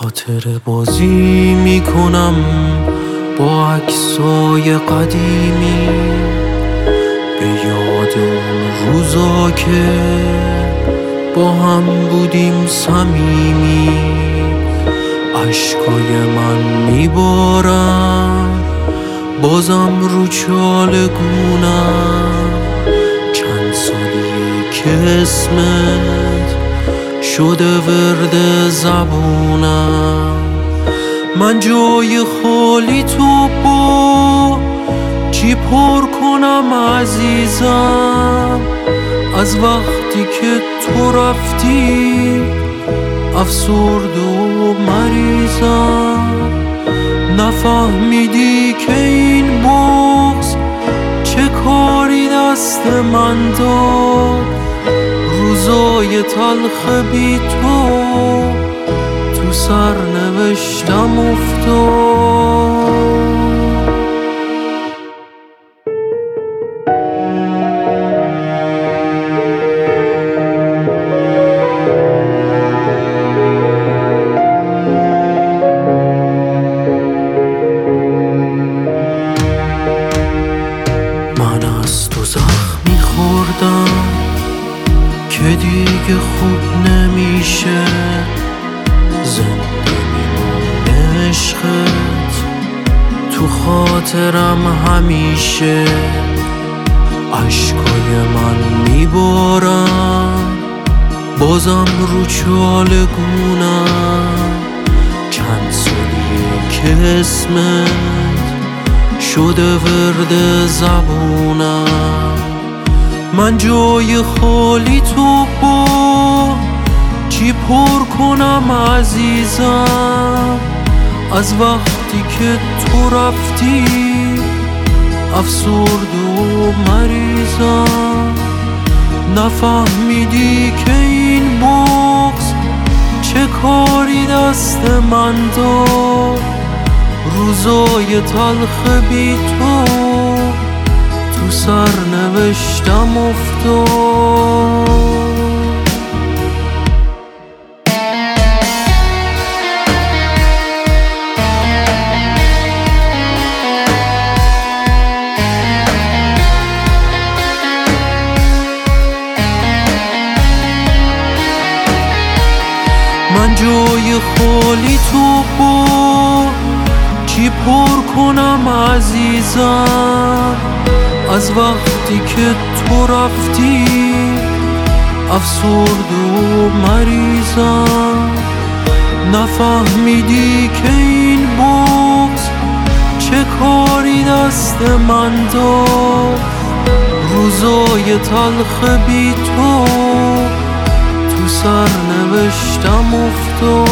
خاطر بازی میکنم با عکسای قدیمی، به یاد اون روزا که با هم بودیم صمیمی. اشکای من میبارم بازم رو چالگونم، چند سالیه که اسمت شده ورد زبونم. من جای خالی تو با چی پر کنم عزیزم، از وقتی که تو رفتی افسرده و مریضم. نفهمیدی که این بغض چه کاری دست من داد، روزای تلخ بی تو سرنوشتم افتاد. من از تو زخمی خوردم که دیگه خوب نمیشه، زنده میمونه عشقت تو خاطرم همیشه. اشکای من میبارم بازم رو چالگونم، چند سالیه که اسمت شده ورد زبونم. من جای خالی تو با چی پر کنم عزیزم، از وقتی که تو رفتی افسرده و مریضم. نفهمیدی که این بغض چه کاری دست من داد، روزای تلخ بی تو سرنوشتم افتاد. من جای خالی تو با چی پر کنم عزیزم، از وقتی که تو رفتی افسرده و مریضم. نفهمیدی که این بغض چه کاری دست من داد، روزای تلخ بی تو سرنوشتم افتاد.